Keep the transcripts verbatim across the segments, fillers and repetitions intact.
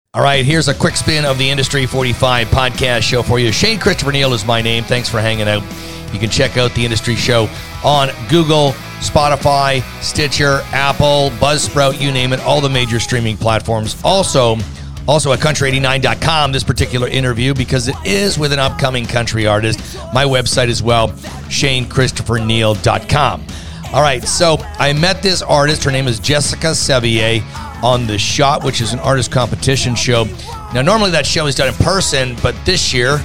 All right, here's a quick spin of the Industry forty-five podcast show for you. Shane Christopher Neal is my name. Thanks for hanging out. You can check out the Industry show on Google, Spotify, Stitcher, Apple, Buzzsprout, you name it, all the major streaming platforms. Also, also at country eighty-nine dot com, this particular interview, because it is with an upcoming country artist. My website as well, shane christopher neal dot com. All right, so I met this artist. Her name is Jessica Sevier on The Shot, which is an artist competition show. Now, normally that show is done in person, but this year,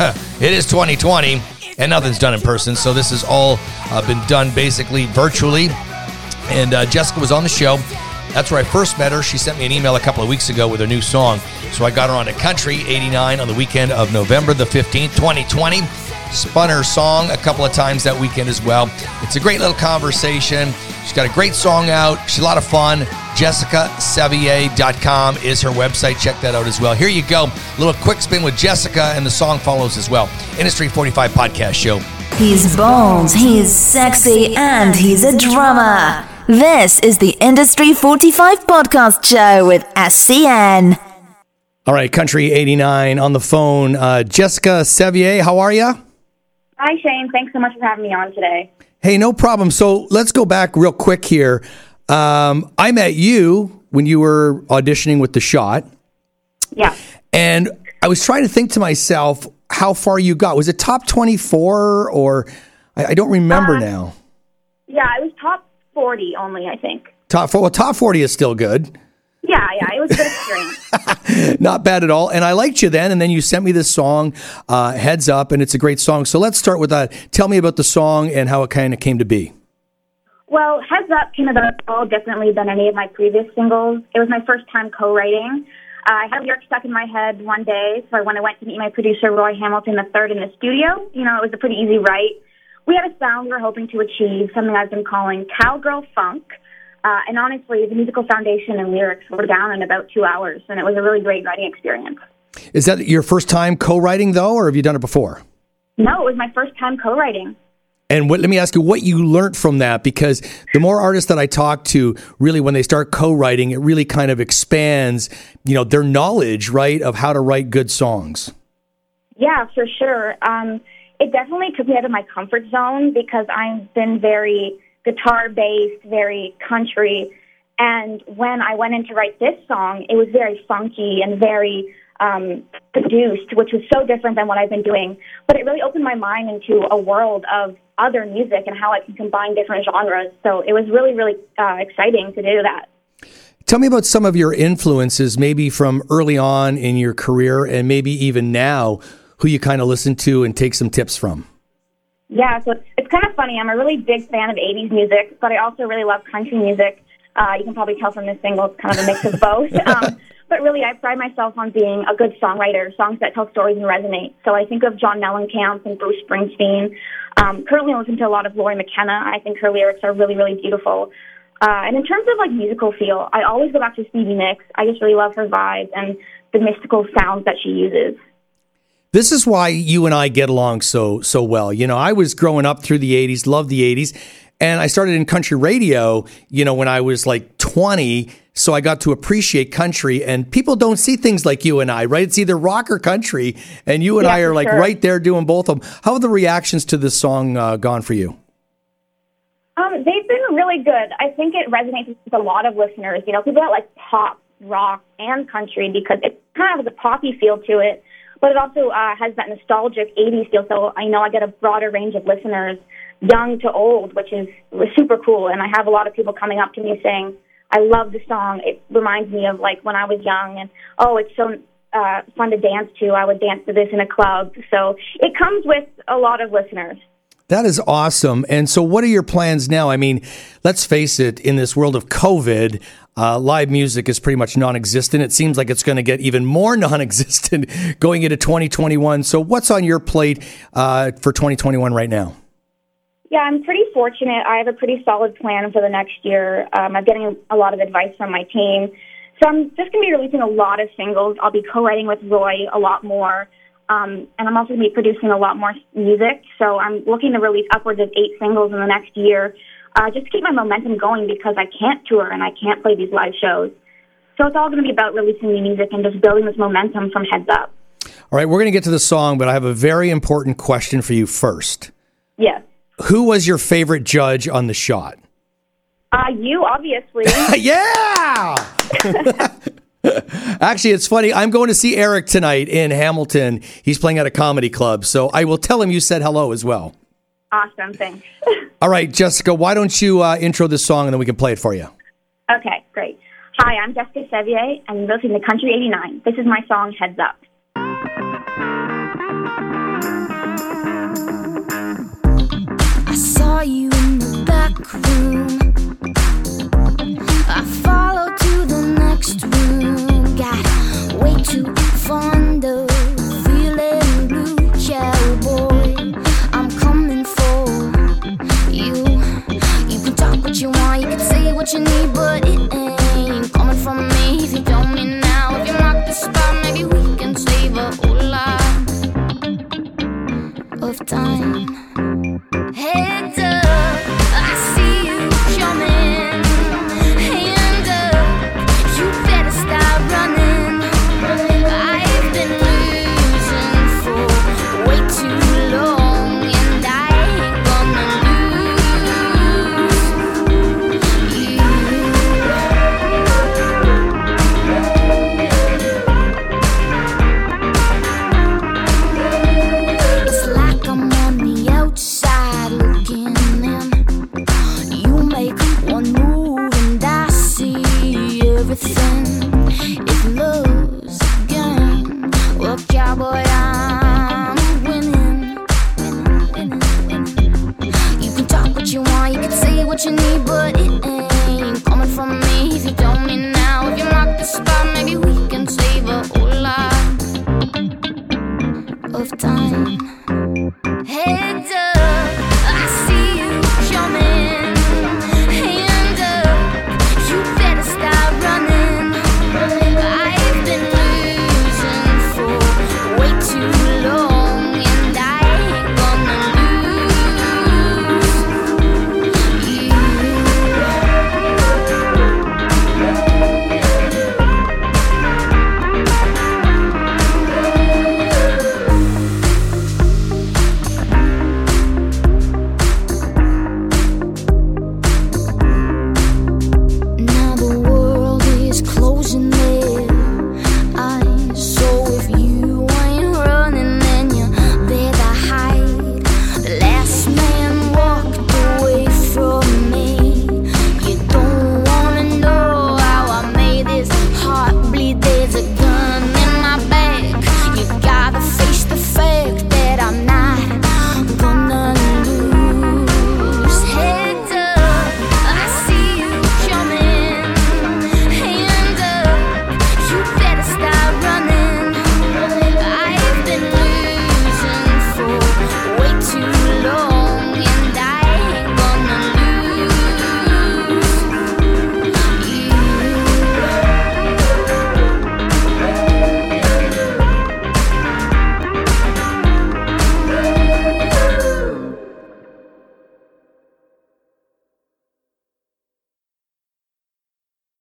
it is twenty twenty, and nothing's done in person. So this has all uh, been done basically virtually. And uh, Jessica was on the show. That's where I first met her. She sent me an email a couple of weeks ago with her new song. So I got her on to Country eighty-nine on the weekend of November the fifteenth, twenty twenty. Spun her song a couple of times that weekend as well. It's a great little conversation. She's got a great song out. She's a lot of fun. jessica sevier dot com is her website. Check that out as well. Here you go. A little quick spin with Jessica, and the song follows as well. Industry forty-five podcast show. He's bold, he's sexy, and he's a drummer. This is the Industry forty-five podcast show with S C N. All right, Country eighty-nine on the phone. Uh, Jessica Sevier, how are you? Hi, Shane. Thanks so much for having me on today. Hey, no problem. So let's go back real quick here. Um, I met you when you were auditioning with The Shot. Yeah. And I was trying to think to myself how far you got. Was it top twenty-four or I, I don't remember uh, now. Yeah, it was top forty only, I think. Top well, top forty is still good. Yeah, yeah, it was a good experience. Not bad at all. And I liked you then, and then you sent me this song, uh, Heads Up, and it's a great song. So let's start with that. Tell me about the song and how it kind of came to be. Well, Heads Up came about a little differently than any of my previous singles. It was my first time co-writing. Uh, I had lyrics stuck in my head one day, so when I went to meet my producer, Roy Hamilton the third, in the studio, you know, it was a pretty easy write. We had a sound we were hoping to achieve, something I've been calling cowgirl funk. Uh, and honestly, the musical foundation and lyrics were down in about two hours, and it was a really great writing experience. Is that your first time co-writing, though, or have you done it before? No, it was my first time co-writing. And what, let me ask you what you learned from that, because the more artists that I talk to, really, when they start co-writing, it really kind of expands, you know, their knowledge, right, of how to write good songs. Yeah, for sure. Um, it definitely took me out of my comfort zone because I've been very guitar-based, very country, and when I went in to write this song, it was very funky and very um, produced, which was so different than what I've been doing. But it really opened my mind into a world of other music and how I can combine different genres. So it was really, really uh, exciting to do that. Tell me about some of your influences, maybe from early on in your career and maybe even now, who you kind of listen to and take some tips from. Yeah, so it's, it's kind of funny. I'm a really big fan of eighties music, but I also really love country music. Uh, you can probably tell from this single, it's kind of a mix of both. Um, but really, I pride myself on being a good songwriter, songs that tell stories and resonate. So I think of John Mellencamp and Bruce Springsteen. Um, currently, I listen to a lot of Lori McKenna. I think her lyrics are really, really beautiful. Uh, and in terms of like musical feel, I always go back to Stevie Nicks. I just really love her vibe and the mystical sounds that she uses. This is why you and I get along so so well. You know, I was growing up through the eighties, loved the eighties, and I started in country radio, you know, when I was like twenty, so I got to appreciate country, and people don't see things like you and I, right? It's either rock or country, and you and yeah, I are like sure. right there doing both of them. How have the reactions to this song uh, gone for you? Um, they've been really good. I think it resonates with a lot of listeners. You know, people that like pop, rock, and country because it kind of has a poppy feel to it. But it also uh, has that nostalgic eighties feel, so I know I get a broader range of listeners, young to old, which is super cool. And I have a lot of people coming up to me saying, I love the song. It reminds me of, like, when I was young, and, oh, it's so uh, fun to dance to. I would dance to this in a club. So it comes with a lot of listeners. That is awesome. And so what are your plans now? I mean, let's face it, in this world of COVID, uh, live music is pretty much non-existent. It seems like it's going to get even more non-existent going into twenty twenty-one. So what's on your plate uh, for twenty twenty-one right now? Yeah, I'm pretty fortunate. I have a pretty solid plan for the next year. Um, I'm getting a lot of advice from my team. So I'm just going to be releasing a lot of singles. I'll be co-writing with Roy a lot more. Um, and I'm also going to be producing a lot more music. So I'm looking to release upwards of eight singles in the next year, uh, just to keep my momentum going because I can't tour and I can't play these live shows. So it's all going to be about releasing new music and just building this momentum from Heads Up. All right, we're going to get to the song, but I have a very important question for you first. Yes. Who was your favorite judge on The Shot? Uh, you, obviously. Yeah! Actually, it's funny. I'm going to see Eric tonight in Hamilton. He's playing at a comedy club, so I will tell him you said hello as well. Awesome, thanks. All right, Jessica, why don't you uh, intro this song and then we can play it for you. Okay, great. Hi, I'm Jessica Sevier, and you're listening to Country eighty-nine. This is my song, Heads Up. I saw you in the back room. I followed to the next room. Got